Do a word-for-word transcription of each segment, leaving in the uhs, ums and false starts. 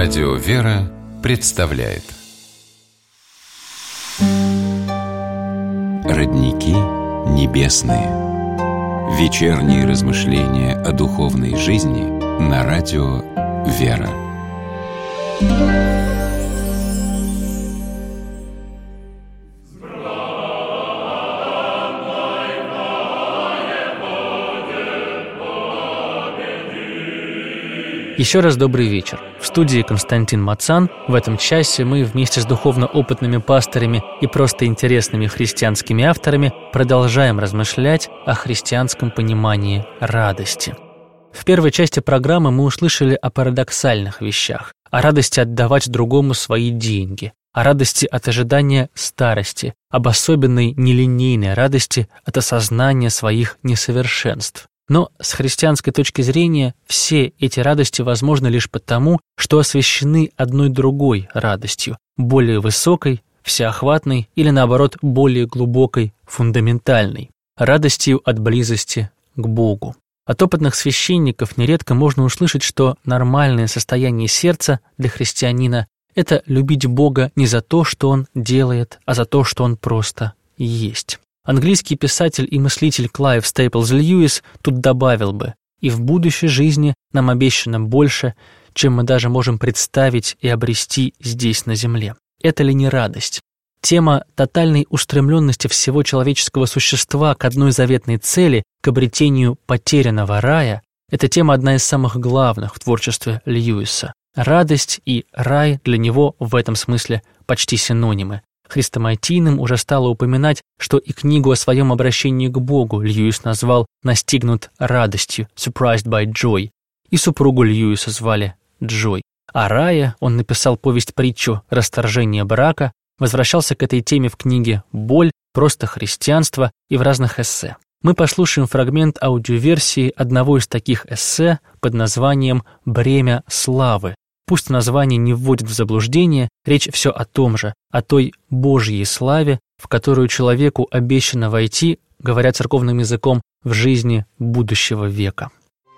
Радио «Вера» представляет Родники небесные. Вечерние размышления о духовной жизни на радио «Вера». Еще раз добрый вечер. В студии Константин Мацан. В этом часе мы вместе с духовно опытными пастырями и просто интересными христианскими авторами продолжаем размышлять о христианском понимании радости. В первой части программы мы услышали о парадоксальных вещах, о радости отдавать другому свои деньги, о радости от ожидания старости, об особенной нелинейной радости от осознания своих несовершенств. Но с христианской точки зрения все эти радости возможны лишь потому, что освящены одной другой радостью, более высокой, всеохватной или, наоборот, более глубокой, фундаментальной, радостью от близости к Богу. От опытных священников нередко можно услышать, что нормальное состояние сердца для христианина – это любить Бога не за то, что Он делает, а за то, что Он просто есть. Английский писатель и мыслитель Клайв Стейплз Льюис тут добавил бы: «И в будущей жизни нам обещано больше, чем мы даже можем представить и обрести здесь на земле». Это ли не радость? Тема тотальной устремленности всего человеческого существа к одной заветной цели, к обретению потерянного рая – это тема одна из самых главных в творчестве Льюиса. Радость и рай для него в этом смысле почти синонимы. Хрестоматийным уже стало упоминать, что и книгу о своем обращении к Богу Льюис назвал «Настигнут радостью» «Surprised by joy», и супругу Льюиса звали Джой. О рае он написал повесть-притчу «Расторжение брака», возвращался к этой теме в книге «Боль», «Просто христианство» и в разных эссе. Мы послушаем фрагмент аудиоверсии одного из таких эссе под названием «Бремя славы». Пусть название не вводит в заблуждение, речь все о том же, о той Божьей славе, в которую человеку обещано войти, говоря церковным языком, в жизни будущего века.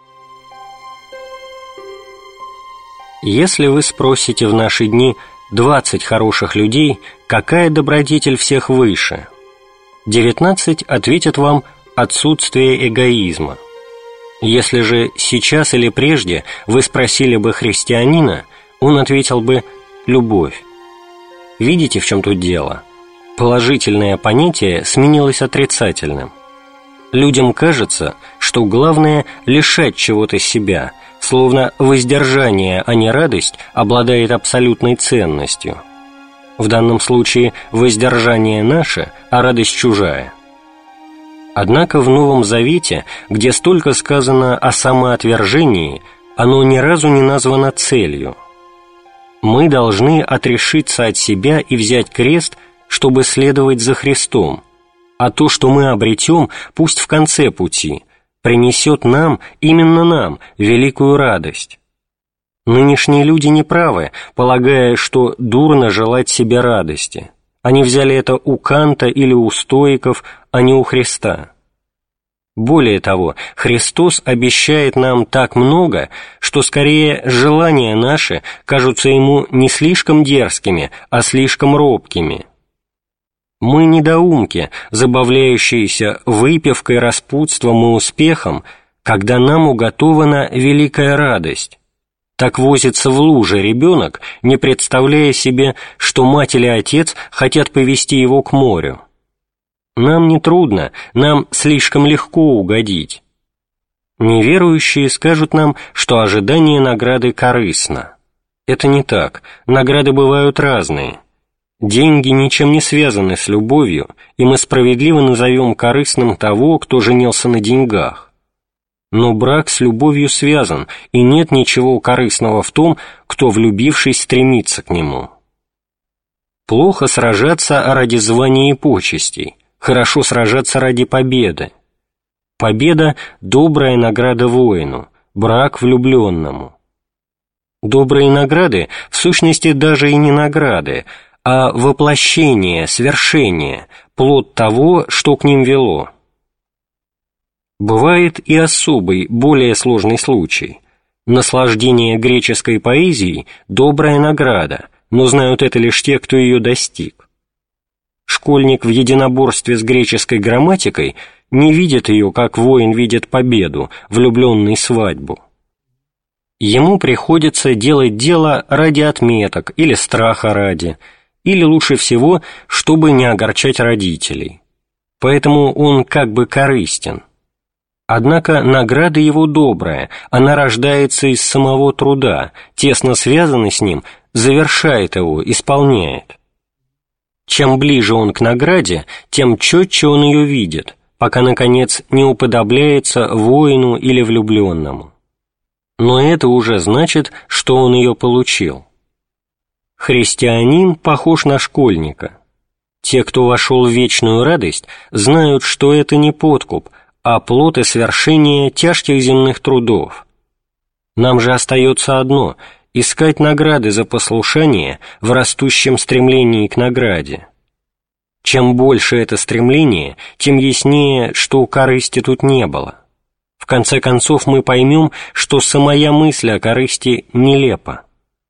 Если вы спросите в наши дни двадцать хороших людей, какая добродетель всех выше, девятнадцать ответят вам отсутствие эгоизма. Если же сейчас или прежде вы спросили бы христианина, он ответил бы «любовь». Видите, в чем тут дело? Положительное понятие сменилось отрицательным. Людям кажется, что главное – лишать чего-то себя, словно воздержание, а не радость, обладает абсолютной ценностью. В данном случае воздержание наше, а радость чужая. Однако в Новом Завете, где столько сказано о самоотвержении, оно ни разу не названо целью. Мы должны отрешиться от себя и взять крест, чтобы следовать за Христом, а то, что мы обретем, пусть в конце пути, принесет нам, именно нам, великую радость. Нынешние люди неправы, полагая, что дурно желать себе радости. Они взяли это у Канта или у стоиков, а не у Христа. Более того, Христос обещает нам так много, что скорее желания наши кажутся Ему не слишком дерзкими, а слишком робкими. Мы недоумки, забавляющиеся выпивкой, распутством и успехом, когда нам уготована великая радость. Так возится в луже ребенок, не представляя себе, что мать или отец хотят повести его к морю. Нам не трудно, нам слишком легко угодить. Неверующие скажут нам, что ожидание награды корыстно. Это не так, награды бывают разные. Деньги ничем не связаны с любовью, и мы справедливо назовем корыстным того, кто женился на деньгах. Но брак с любовью связан, и нет ничего корыстного в том, кто, влюбившись, стремится к нему. Плохо сражаться ради звания и почестей, хорошо сражаться ради победы. Победа – добрая награда воину, брак – влюбленному. Добрые награды, в сущности, даже и не награды, а воплощение, свершение, плод того, что к ним вело. Бывает и особый, более сложный случай. Наслаждение греческой поэзией – добрая награда, но знают это лишь те, кто ее достиг. Школьник в единоборстве с греческой грамматикой не видит ее, как воин видит победу, влюбленный свадьбу. Ему приходится делать дело ради отметок или страха ради, или лучше всего, чтобы не огорчать родителей. Поэтому он как бы корыстен. Однако награда его добрая, она рождается из самого труда, тесно связана с ним, завершает его, исполняет. Чем ближе он к награде, тем четче он ее видит, пока, наконец, не уподобляется воину или влюбленному. Но это уже значит, что он ее получил. Христианин похож на школьника. Те, кто вошел в вечную радость, знают, что это не подкуп, а плод и свершение тяжких земных трудов. Нам же остается одно — искать награды за послушание в растущем стремлении к награде. Чем больше это стремление, тем яснее, что корысти тут не было. В конце концов мы поймем, что самая мысль о корысти нелепа.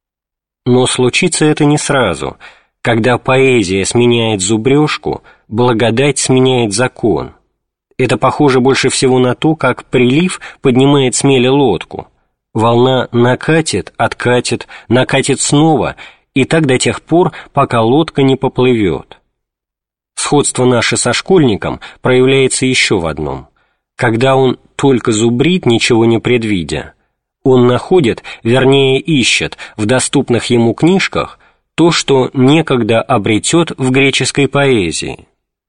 Но случится это не сразу. Когда поэзия сменяет зубрежку, благодать сменяет закон. Это похоже больше всего на то, как прилив поднимает с мели лодку. Волна накатит, откатит, накатит снова, и так до тех пор, пока лодка не поплывет. Сходство наше со школьником проявляется еще в одном. Когда он только зубрит, ничего не предвидя, он находит, вернее ищет, в доступных ему книжках то, что некогда обретет в греческой поэзии.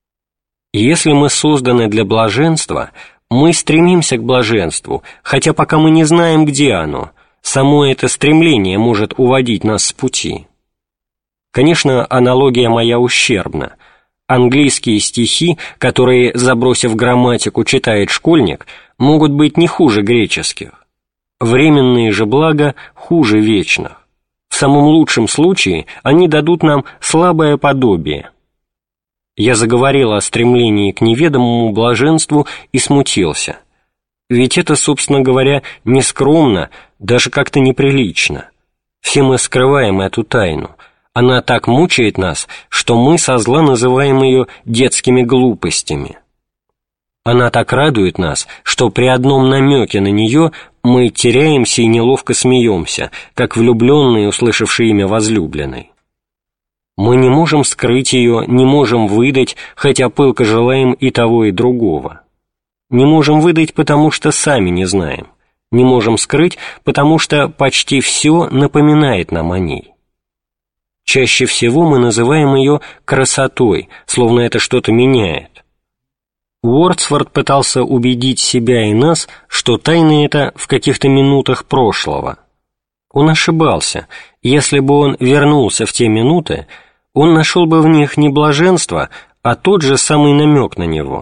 Если мы созданы для блаженства, мы стремимся к блаженству, хотя пока мы не знаем, где оно, само это стремление может уводить нас с пути. Конечно, аналогия моя ущербна. Английские стихи, которые, забросив грамматику, читает школьник, могут быть не хуже греческих. Временные же блага хуже вечных. В самом лучшем случае они дадут нам слабое подобие. Я заговорил о стремлении к неведомому блаженству и смутился. Ведь это, собственно говоря, нескромно, даже как-то неприлично. Все мы скрываем эту тайну. Она так мучает нас, что мы со зла называем ее детскими глупостями. Она так радует нас, что при одном намеке на нее мы теряемся и неловко смеемся, как влюбленные, услышавшие имя возлюбленной. Мы не можем скрыть ее, не можем выдать, хотя пылко желаем и того, и другого. Не можем выдать, потому что сами не знаем. Не можем скрыть, потому что почти все напоминает нам о ней. Чаще всего мы называем ее красотой, словно это что-то меняет. Уордсворт пытался убедить себя и нас, что тайна эта в каких-то минутах прошлого. Он ошибался. Если бы он вернулся в те минуты, он нашел бы в них не блаженство, а тот же самый намек на него.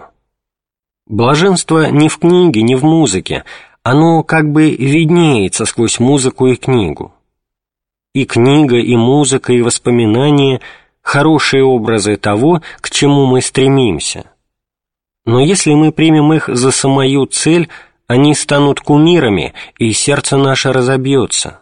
Блаженство не в книге, не в музыке, оно как бы виднеется сквозь музыку и книгу. И книга, и музыка, и воспоминания — хорошие образы того, к чему мы стремимся. Но если мы примем их за самую цель, они станут кумирами, и сердце наше разобьется.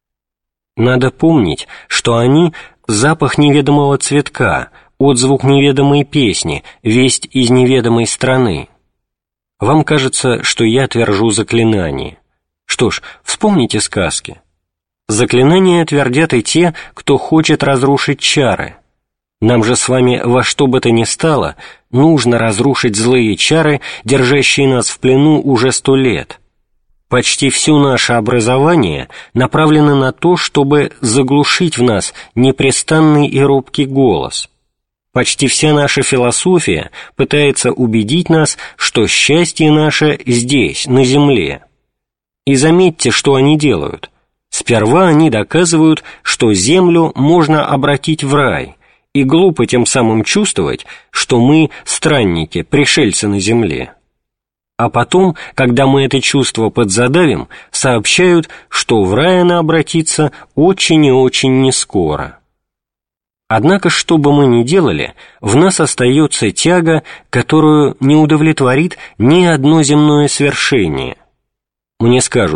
Надо помнить, что они — запах неведомого цветка, отзвук неведомой песни, весть из неведомой страны. Вам кажется, что я твержу заклинание. Что ж, вспомните сказки. Заклинания твердят и те, кто хочет разрушить чары. Нам же с вами во что бы то ни стало нужно разрушить злые чары, держащие нас в плену уже сто лет. Почти все наше образование направлено на то, чтобы заглушить в нас непрестанный и робкий голос. Почти вся наша философия пытается убедить нас, что счастье наше здесь, на земле. И заметьте, что они делают. Сперва они доказывают, что землю можно обратить в рай, и глупо тем самым чувствовать, что мы странники, пришельцы на земле. А потом, когда мы это чувство подзадавим, сообщают, что в рай она обратится очень и очень нескоро. Однако, что бы мы ни делали, в нас остается тяга, которую не удовлетворит ни одно земное свершение. Мне скажут: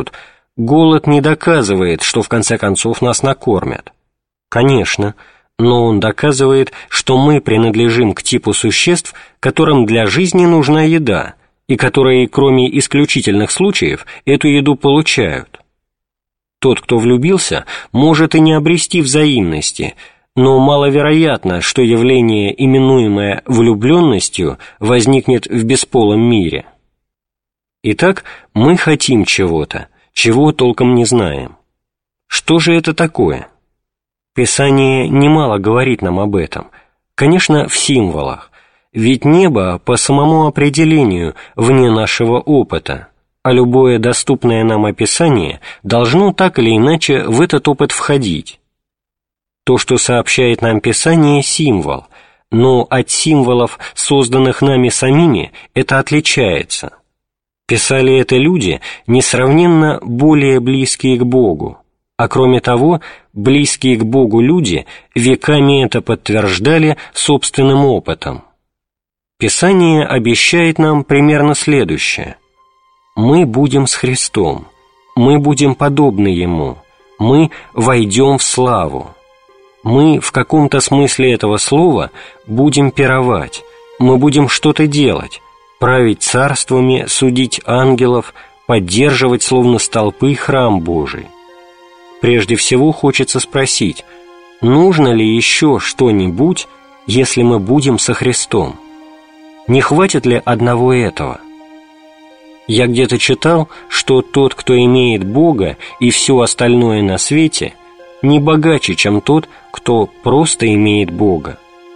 голод не доказывает, что в конце концов нас накормят. Конечно, но он доказывает, что мы принадлежим к типу существ, которым для жизни нужна еда, и которые, кроме исключительных случаев, эту еду получают. Тот, кто влюбился, может и не обрести взаимности, но маловероятно, что явление, именуемое влюбленностью, возникнет в бесполом мире. Итак, мы хотим чего-то, чего толком не знаем. Что же это такое? Писание немало говорит нам об этом, конечно, в символах, ведь небо по самому определению вне нашего опыта, а любое доступное нам описание должно так или иначе в этот опыт входить. То, что сообщает нам Писание, — символ, но от символов, созданных нами самими, это отличается. Писали это люди, несравненно более близкие к Богу, а кроме того, близкие к Богу люди веками это подтверждали собственным опытом. Писание обещает нам примерно следующее: мы будем с Христом, мы будем подобны Ему, мы войдем в славу. Мы в каком-то смысле этого слова будем пировать, мы будем что-то делать, править царствами, судить ангелов, поддерживать словно столпы храм Божий. Прежде всего хочется спросить, нужно ли еще что-нибудь, если мы будем со Христом? Не хватит ли одного этого? Я где-то читал, что тот, кто имеет Бога и все остальное на свете, не богаче, чем тот, кто просто имеет Бога.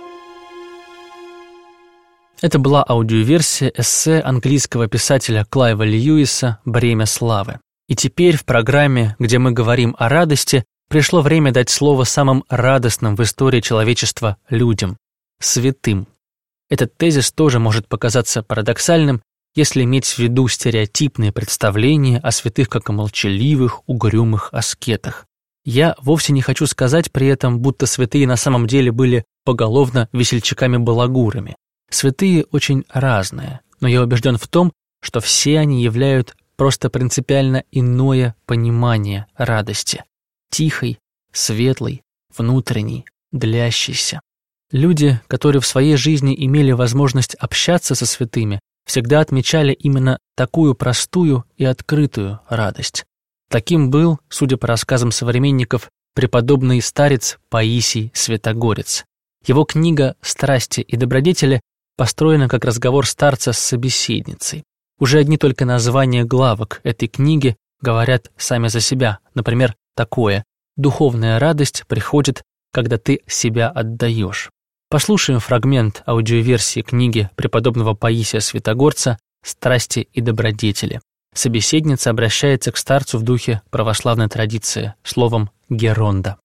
Это была аудиоверсия эссе английского писателя Клайва Льюиса «Бремя славы». И теперь в программе, где мы говорим о радости, пришло время дать слово самым радостным в истории человечества людям – святым. Этот тезис тоже может показаться парадоксальным, если иметь в виду стереотипные представления о святых как о молчаливых, угрюмых аскетах. Я вовсе не хочу сказать при этом, будто святые на самом деле были поголовно весельчаками-балагурами. Святые очень разные, но я убежден в том, что все они являют просто принципиально иное понимание радости. Тихой, светлой, внутренней, длящейся. Люди, которые в своей жизни имели возможность общаться со святыми, всегда отмечали именно такую простую и открытую радость. Таким был, судя по рассказам современников, преподобный старец Паисий Святогорец. Его книга «Страсти и добродетели» построена как разговор старца с собеседницей. Уже одни только названия главок этой книги говорят сами за себя. Например, такое: «Духовная радость приходит, когда ты себя отдаешь». Послушаем фрагмент аудиоверсии книги преподобного Паисия Святогорца «Страсти и добродетели». Собеседница обращается к старцу в духе православной традиции, словом «геронда».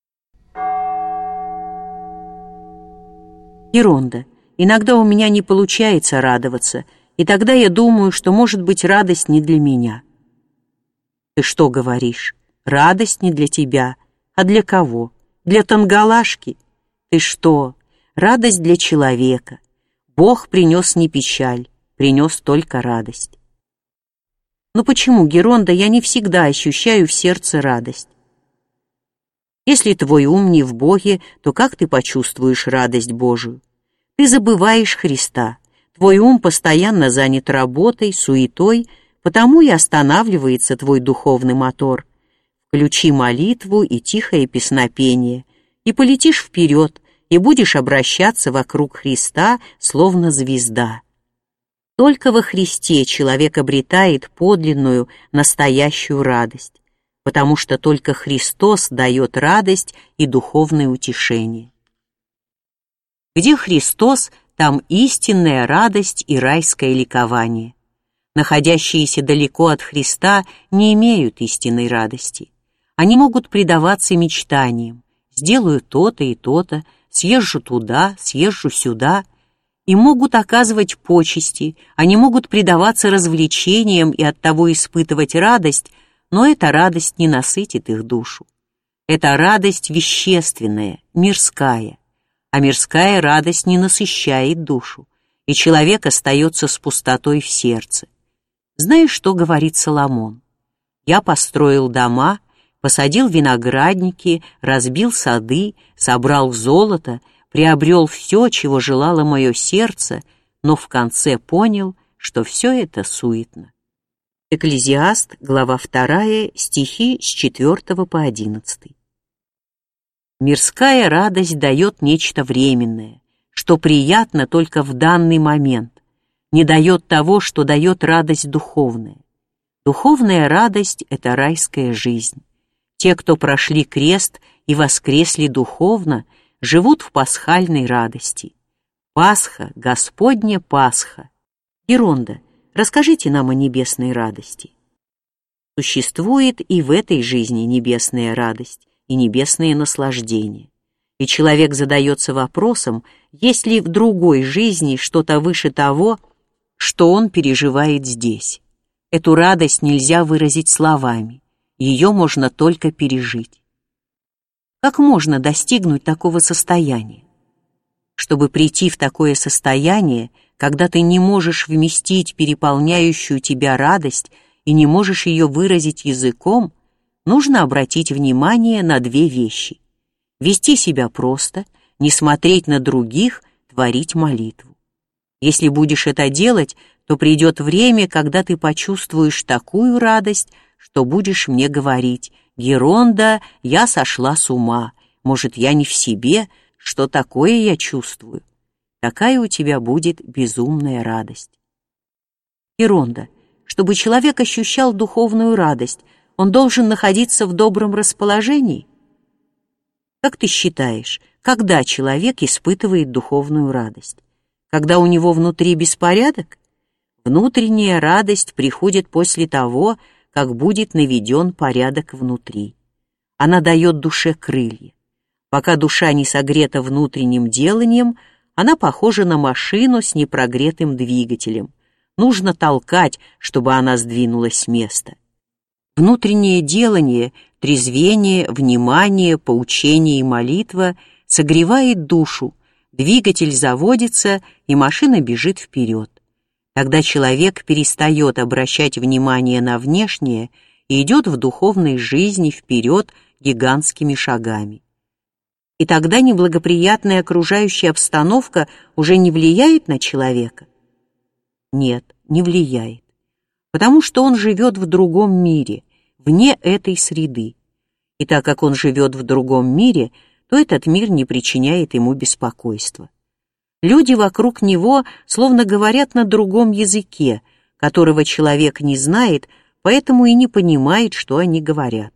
Геронда. Иногда у меня не получается радоваться, и тогда я думаю, что, может быть, радость не для меня. Ты что говоришь? Радость не для тебя. А для кого? Для тангалашки? Ты что? Радость для человека. Бог принес не печаль, принес только радость. Но почему, Геронда, я не всегда ощущаю в сердце радость? Если твой ум не в Боге, то как ты почувствуешь радость Божию? Ты забываешь Христа. Твой ум постоянно занят работой, суетой, потому и останавливается твой духовный мотор. Включи молитву и тихое песнопение, и полетишь вперед, и будешь обращаться вокруг Христа, словно звезда. Только во Христе человек обретает подлинную, настоящую радость, потому что только Христос дает радость и духовное утешение. Где Христос, там истинная радость и райское ликование. Находящиеся далеко от Христа не имеют истинной радости. Они могут предаваться мечтаниям: сделаю то-то и то-то, съезжу туда, съезжу сюда, и могут оказывать почести, они могут предаваться развлечениям и оттого испытывать радость, но эта радость не насытит их душу. Эта радость вещественная, мирская, а мирская радость не насыщает душу, и человек остается с пустотой в сердце. Знаешь, что говорит Соломон? Я построил дома, посадил виноградники, разбил сады, собрал золото, приобрел все, чего желало мое сердце, но в конце понял, что все это суетно. Экклезиаст, глава вторая, стихи с четвёртого по одиннадцатый. Мирская радость дает нечто временное, что приятно только в данный момент, не дает того, что дает радость духовная. Духовная радость — это райская жизнь. Те, кто прошли крест и воскресли духовно, живут в пасхальной радости. Пасха, Господня Пасха. Геронда, расскажите нам о небесной радости. Существует и в этой жизни небесная радость и небесное наслаждение. И человек задается вопросом, есть ли в другой жизни что-то выше того, что он переживает здесь. Эту радость нельзя выразить словами, ее можно только пережить. Как можно достигнуть такого состояния? Чтобы прийти в такое состояние, когда ты не можешь вместить переполняющую тебя радость и не можешь ее выразить языком, нужно обратить внимание на две вещи: вести себя просто, не смотреть на других, творить молитву. Если будешь это делать, то придет время, когда ты почувствуешь такую радость, что будешь мне говорить: «Геронда, я сошла с ума, может, я не в себе, что такое я чувствую?» Такая у тебя будет безумная радость. Геронда, чтобы человек ощущал духовную радость, он должен находиться в добром расположении? Как ты считаешь, когда человек испытывает духовную радость? Когда у него внутри беспорядок? Внутренняя радость приходит после того, как будет наведен порядок внутри. Она дает душе крылья. Пока душа не согрета внутренним деланием, она похожа на машину с непрогретым двигателем. Нужно толкать, чтобы она сдвинулась с места. Внутреннее делание, трезвение, внимание, поучение и молитва согревает душу, двигатель заводится, и машина бежит вперед. Тогда человек перестает обращать внимание на внешнее и идет в духовной жизни вперед гигантскими шагами. И тогда неблагоприятная окружающая обстановка уже не влияет на человека? Нет, не влияет, потому что он живет в другом мире, вне этой среды. И так как он живет в другом мире, то этот мир не причиняет ему беспокойства. Люди вокруг него словно говорят на другом языке, которого человек не знает, поэтому и не понимает, что они говорят.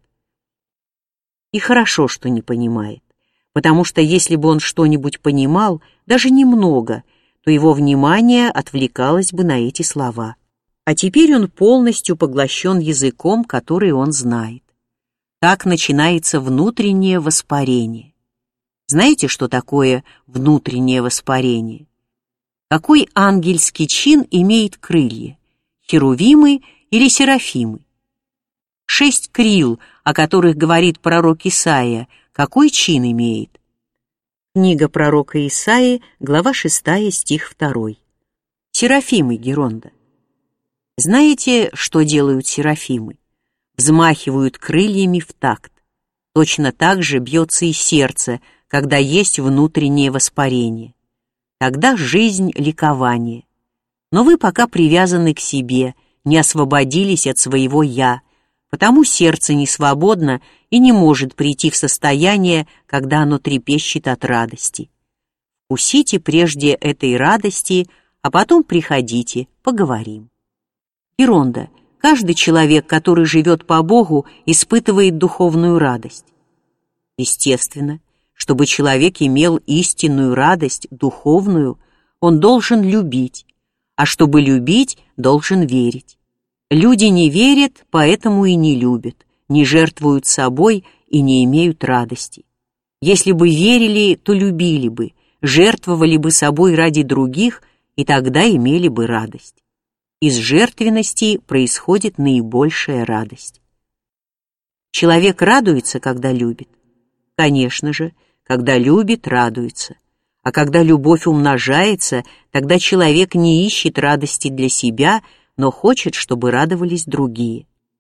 И хорошо, что не понимает, потому что если бы он что-нибудь понимал, даже немного, то его внимание отвлекалось бы на эти слова. А теперь он полностью поглощен языком, который он знает. Так начинается внутреннее воспарение. Знаете, что такое внутреннее воспарение? Какой ангельский чин имеет крылья? Херувимы или серафимы? Шесть крил, о которых говорит пророк Исаия, какой чин имеет? Книга пророка Исаии, глава шестая, стих второй. Серафимы, Геронда. Знаете, что делают серафимы? Взмахивают крыльями в такт. Точно так же бьется и сердце, когда есть внутреннее воспарение. Тогда жизнь — ликование. Но вы пока привязаны к себе, не освободились от своего «я», потому сердце не свободно и не может прийти в состояние, когда оно трепещет от радости. Вкусите прежде этой радости, а потом приходите, поговорим. Геронда, каждый человек, который живет по Богу, испытывает духовную радость. Естественно, чтобы человек имел истинную радость, духовную, он должен любить, а чтобы любить, должен верить. Люди не верят, поэтому и не любят, не жертвуют собой и не имеют радости. Если бы верили, то любили бы, жертвовали бы собой ради других, и тогда имели бы радость. Из жертвенности происходит наибольшая радость. Человек радуется, когда любит. Конечно же, когда любит, радуется. А когда любовь умножается, тогда человек не ищет радости для себя, но хочет, чтобы радовались другие.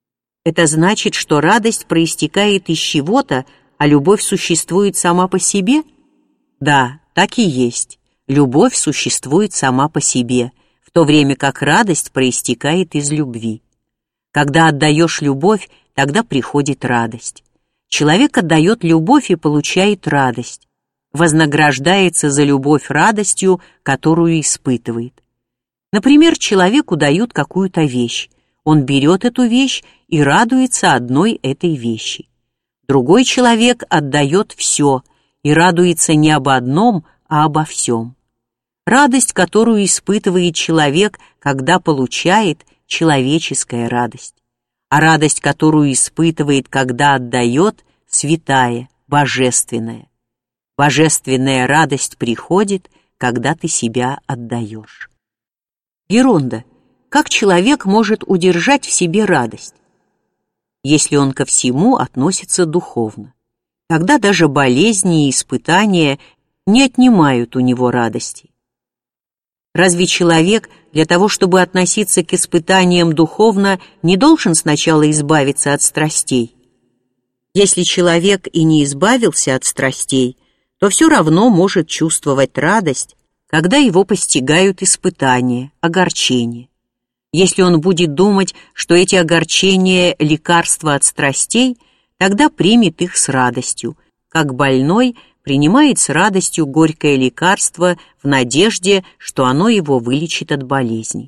Это значит, что радость проистекает из чего-то, а любовь существует сама по себе? Да, так и есть. Любовь существует сама по себе, в то время как радость проистекает из любви. Когда отдаешь любовь, тогда приходит радость. Человек отдает любовь и получает радость, вознаграждается за любовь радостью, которую испытывает. Например, человеку дают какую-то вещь. Он берет эту вещь и радуется одной этой вещи. Другой человек отдает все и радуется не об одном, а обо всем. Радость, которую испытывает человек, когда получает, человеческая радость. А радость, которую испытывает, когда отдает, святая, божественная. Божественная радость приходит, когда ты себя отдаешь. Геронда. Как человек может удержать в себе радость? Если он ко всему относится духовно. Тогда даже болезни и испытания не отнимают у него радости. Разве человек для того, чтобы относиться к испытаниям духовно, не должен сначала избавиться от страстей? Если человек и не избавился от страстей, то все равно может чувствовать радость, когда его постигают испытания, огорчения. Если он будет думать, что эти огорчения – лекарства от страстей, тогда примет их с радостью, как больной принимает с радостью горькое лекарство в надежде, что оно его вылечит от болезни.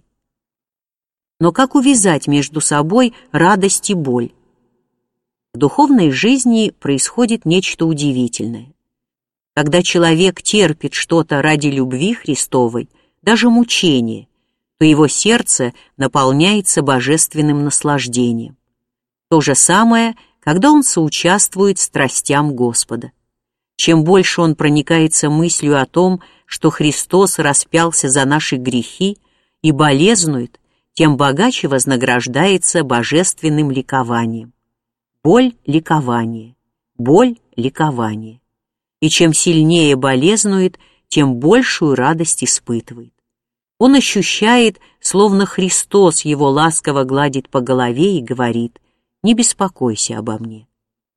Но как увязать между собой радость и боль? В духовной жизни происходит нечто удивительное. Когда человек терпит что-то ради любви Христовой, даже мучение, то его сердце наполняется божественным наслаждением. То же самое, когда он соучаствует страстям Господа. Чем больше он проникается мыслью о том, что Христос распялся за наши грехи и болезнует, тем богаче вознаграждается божественным ликованием. Боль – ликование, боль – ликование. И чем сильнее болезнует, тем большую радость испытывает. Он ощущает, словно Христос его ласково гладит по голове и говорит: «Не беспокойся обо мне».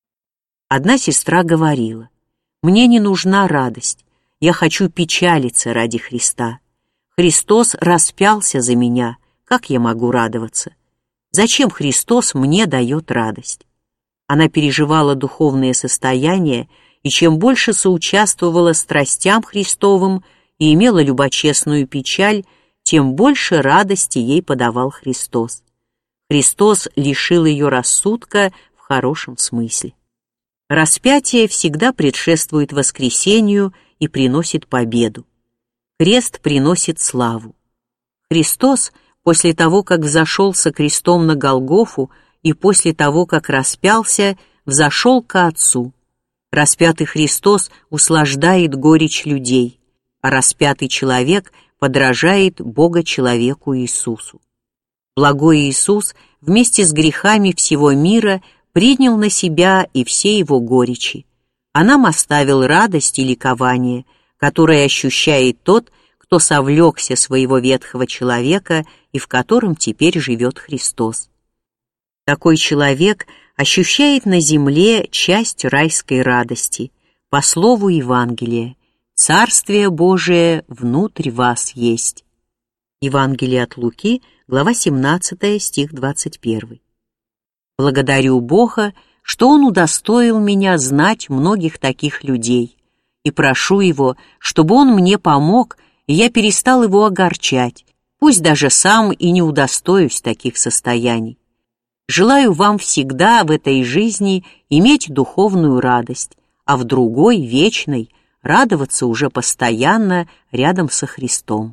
Одна сестра говорила: «Мне не нужна радость, я хочу печалиться ради Христа. Христос распялся за меня, как я могу радоваться? Зачем Христос мне дает радость?» Она переживала духовное состояние, и чем больше соучаствовала страстям Христовым и имела любочестную печаль, тем больше радости ей подавал Христос. Христос лишил ее рассудка в хорошем смысле. Распятие всегда предшествует воскресению и приносит победу. Крест приносит славу. Христос, после того, как взошел со крестом на Голгофу и после того, как распялся, взошел ко Отцу. Распятый Христос услаждает горечь людей, а распятый человек подражает Бога-человеку Иисусу. Благой Иисус вместе с грехами всего мира принял на себя и все его горечи, а нам оставил радость и ликование, которое ощущает тот, кто совлекся своего ветхого человека и в котором теперь живет Христос. Такой человек ощущает на земле часть райской радости, по слову Евангелия: «Царствие Божие внутрь вас есть». Евангелие от Луки, глава семнадцатая, стих двадцать первый. Благодарю Бога, что Он удостоил меня знать многих таких людей, и прошу Его, чтобы Он мне помог, и я перестал его огорчать, пусть даже сам и не удостоюсь таких состояний. Желаю вам всегда в этой жизни иметь духовную радость, а в другой, вечной, радоваться уже постоянно рядом со Христом.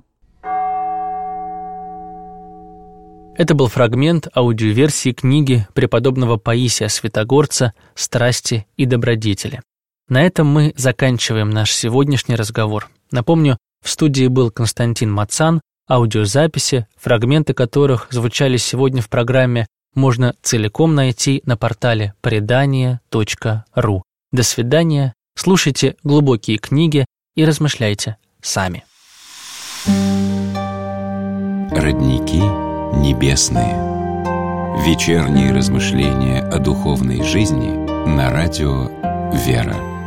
Это был фрагмент аудиоверсии книги преподобного Паисия Святогорца «Страсти и добродетели». На этом мы заканчиваем наш сегодняшний разговор. Напомню, в студии был Константин Мацан, аудиозаписи, фрагменты которых звучали сегодня в программе, можно целиком найти на портале предания точка ру. До свидания, слушайте глубокие книги и размышляйте сами. Родники небесные. Вечерние размышления о духовной жизни на радио «Вера».